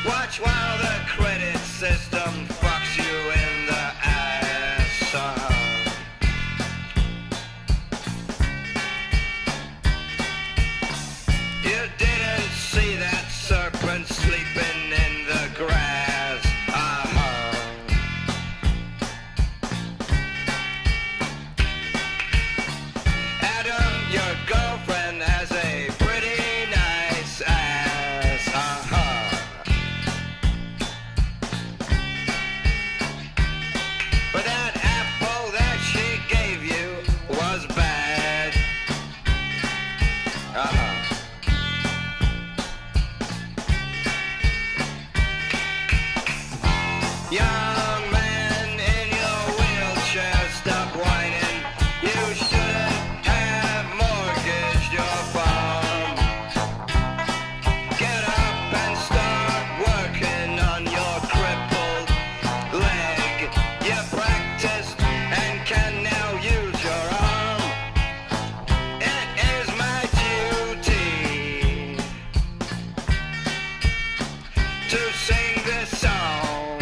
Watch while the credit system fucks you in the ass. You didn't see that serpent sleeping in the grass. Adam, your girlfriend has a pretty nice ass. But that apple that she gave you was bad. Young man in your wheelchair, stop whining. You shouldn't have mortgaged your farm. Get up and start working on your crippled leg. You practiced and can now use your arm. It is my duty to sing this song.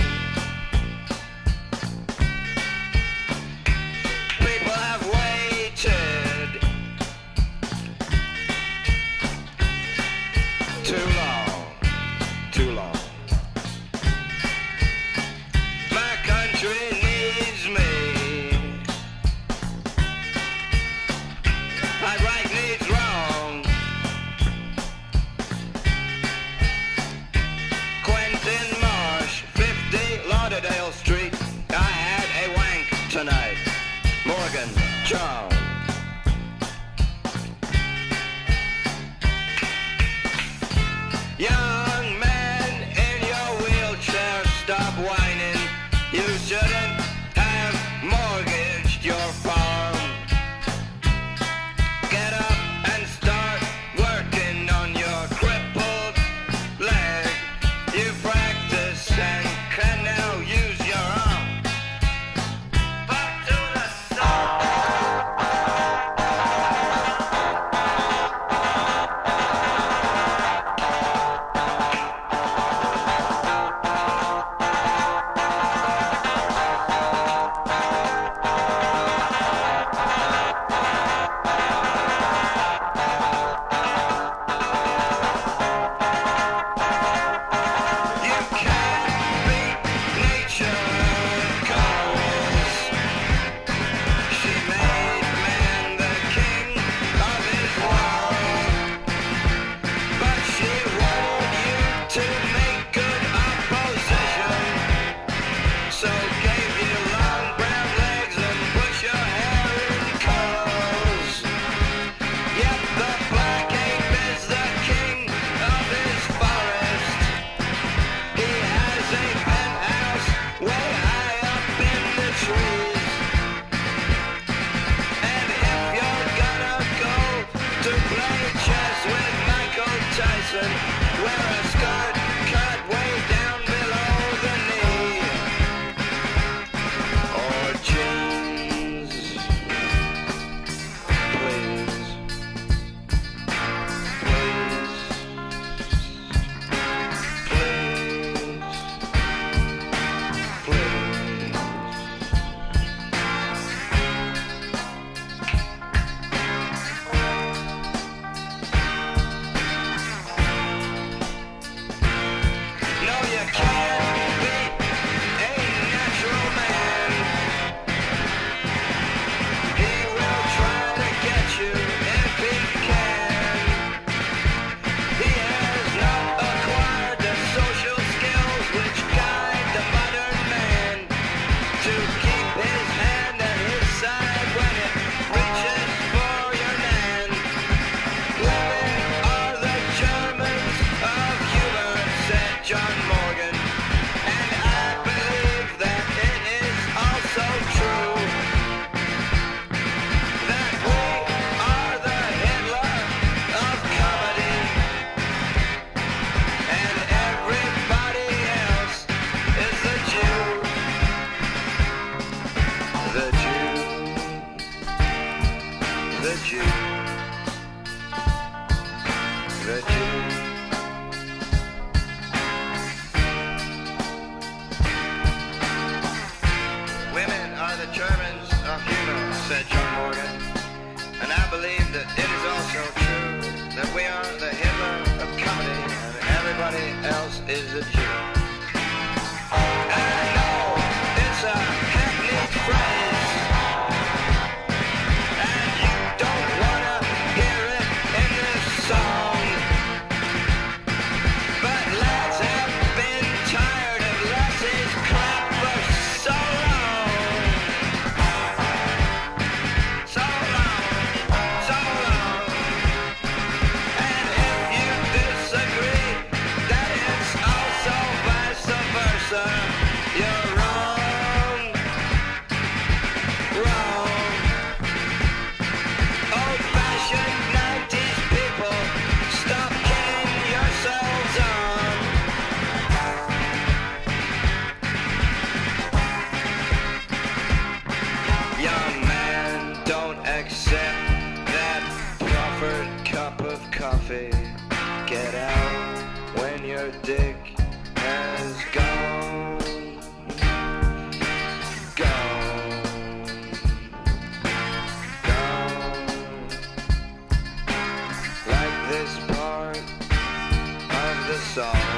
People have waited too long, too long. My country needs me. My right needs wrong. Quentin Marsh, 50 Lauderdale Street. I had a wank tonight. Morgan Charles. Young man in your wheelchair, stop whining. You shouldn't have mortgaged your farm. Get up and start working on your crippled leg. You practice and can now use your arm. Up to the sun. You can't beat nature, goes. She made man the king of his world, but she wanted you to make good opposition. So gave you long brown legs and put your hair in curls. Yet the black ape is the king of his forest. He has a penthouse way high up in the trees. And if you're gonna go to play chess with Michael Tyson, wear a skirt cut way down below the knee. Or jeans, please. Please. Please. Please. don't accept that proffered cup of coffee. Get out when your dick has gone. Like this part of the song.